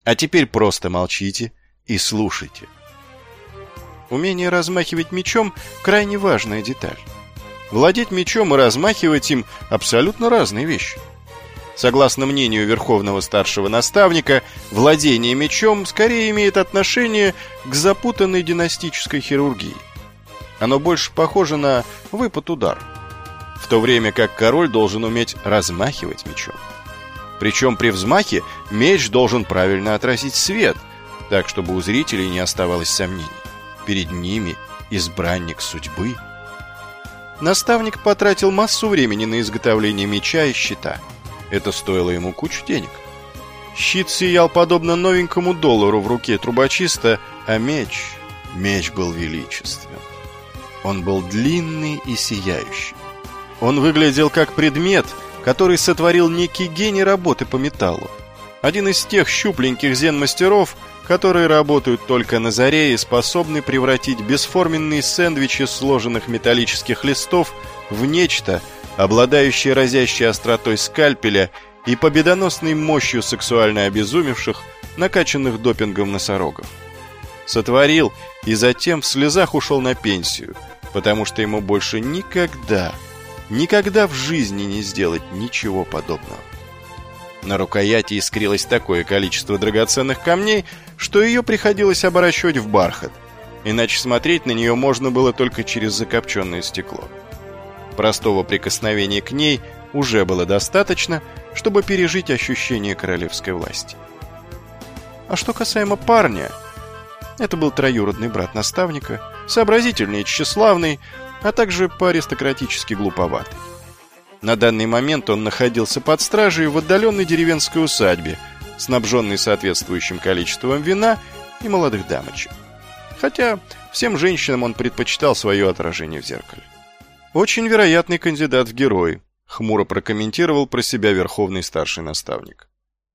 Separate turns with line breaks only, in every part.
А теперь просто молчите и слушайте. Умение размахивать мечом – крайне важная деталь. Владеть мечом и размахивать им – абсолютно разные вещи. Согласно мнению верховного старшего наставника, владение мечом скорее имеет отношение к запутанной династической хирургии. Оно больше похоже на выпад-удар, в то время как король должен уметь размахивать мечом. Причем при взмахе меч должен правильно отразить свет, так чтобы у зрителей не оставалось сомнений. Перед ними избранник судьбы. Наставник потратил массу времени на изготовление меча и щита. Это стоило ему кучу денег. Щит сиял подобно новенькому доллару в руке трубочиста, а меч был величественным. Он был длинный и сияющий. Он выглядел как предмет, который сотворил некий гений работы по металлу. Один из тех щупленьких зен-мастеров, которые работают только на заре и способны превратить бесформенные сэндвичи сложенных металлических листов в нечто, обладающее разящей остротой скальпеля и победоносной мощью сексуально обезумевших, накачанных допингом носорогов. Сотворил и затем в слезах ушел на пенсию, потому что ему больше никогда в жизни не сделать ничего подобного. На рукояти искрилось такое количество драгоценных камней, что ее приходилось оборачивать в бархат, иначе смотреть на нее можно было только через закопченное стекло. Простого прикосновения к ней уже было достаточно, чтобы пережить ощущение королевской власти. А что касаемо парня, это был троюродный брат наставника, сообразительный и тщеславный, а также по-аристократически глуповатый. На данный момент он находился под стражей в отдаленной деревенской усадьбе, снабженной соответствующим количеством вина и молодых дамочек. Хотя всем женщинам он предпочитал свое отражение в зеркале. «Очень вероятный кандидат в герои», — хмуро прокомментировал про себя верховный старший наставник.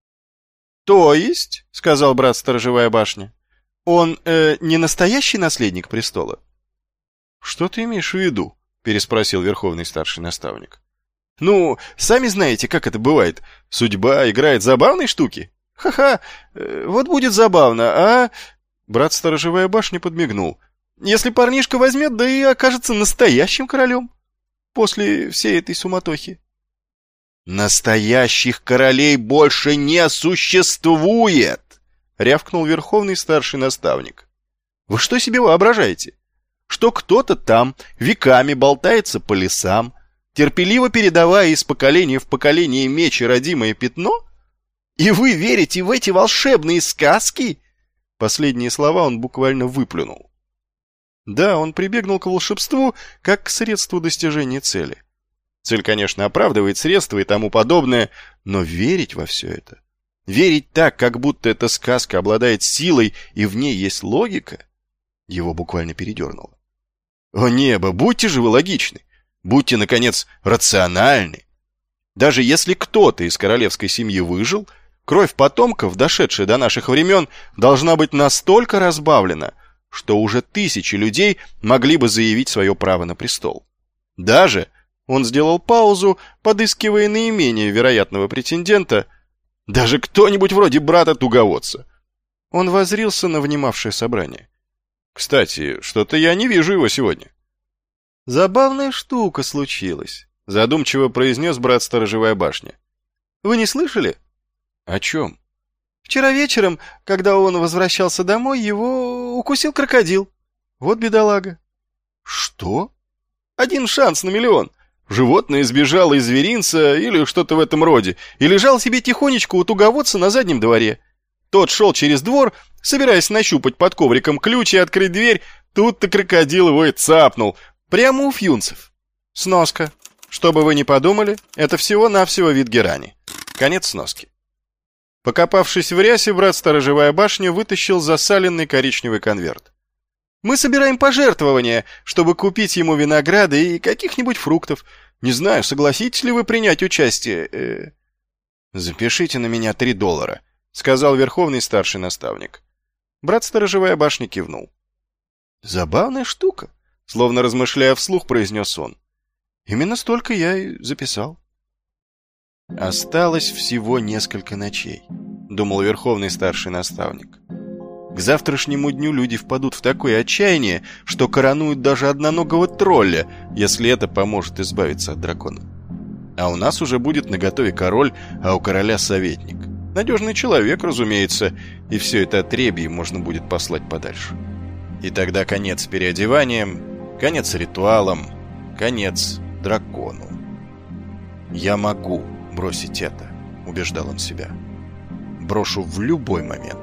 «То есть, — сказал брат Сторожевая башня, — он не настоящий наследник престола?» «Что ты имеешь в виду?» — переспросил верховный старший наставник. «Ну, сами знаете, как это бывает. Судьба играет забавные штуки. Ха-ха, вот будет забавно, а...» Брат Сторожевая башня подмигнул. «Если парнишка возьмет, да и окажется настоящим королем. После всей этой суматохи». «Настоящих королей больше не существует!» — рявкнул верховный старший наставник. «Вы что себе воображаете? Что кто-то там веками болтается по лесам, терпеливо передавая из поколения в поколение меч и родимое пятно? И вы верите в эти волшебные сказки?» Последние слова он буквально выплюнул. Да, он прибегнул к волшебству как к средству достижения цели. Цель, конечно, оправдывает средства и тому подобное, но верить во все это, верить так, как будто эта сказка обладает силой и в ней есть логика, его буквально передернуло. О небо, будьте же вы логичны, будьте, наконец, рациональны. Даже если кто-то из королевской семьи выжил, кровь потомков, дошедшая до наших времен, должна быть настолько разбавлена, что уже тысячи людей могли бы заявить свое право на престол. Даже, он сделал паузу, подыскивая наименее вероятного претендента, даже кто-нибудь вроде брата-туговодца. Он воззрился на внимавшее собрание. «Кстати, что-то я не вижу его сегодня». «Забавная штука случилась», — задумчиво произнес брат Сторожевая башня. «Вы не слышали?» «О чем?» «Вчера вечером, когда он возвращался домой, его укусил крокодил. Вот бедолага». «Что?» «Один шанс на миллион. Животное сбежало из зверинца или что-то в этом роде и лежал себе тихонечко у туговодца на заднем дворе. Тот шел через двор, собираясь нащупать под ковриком ключ и открыть дверь, тут-то крокодил его и цапнул, прямо у фьюнцев. Сноска. Что бы вы ни подумали, это всего-навсего вид герани. Конец сноски». Покопавшись в рясе, брат Сторожевая башня вытащил засаленный коричневый конверт. «Мы собираем пожертвования, чтобы купить ему винограда и каких-нибудь фруктов. Не знаю, согласитесь ли вы принять участие?» «Запишите на меня $3», — сказал верховный старший наставник. Брат Сторожевая башня кивнул. «Забавная штука», — словно размышляя вслух, произнес он. «Именно столько я и записал». Осталось всего несколько ночей. думал верховный старший наставник. К завтрашнему дню люди впадут в такое отчаяние, что коронуют даже одноногого тролля, если это поможет избавиться от дракона. А у нас уже будет наготове король, а у короля советник. Надежный человек, разумеется, и все это отребье можно будет послать подальше. И тогда конец переодеваниям, конец ритуалам, конец дракону. «Я могу бросить это», — убеждал он себя. «Брошу в любой момент».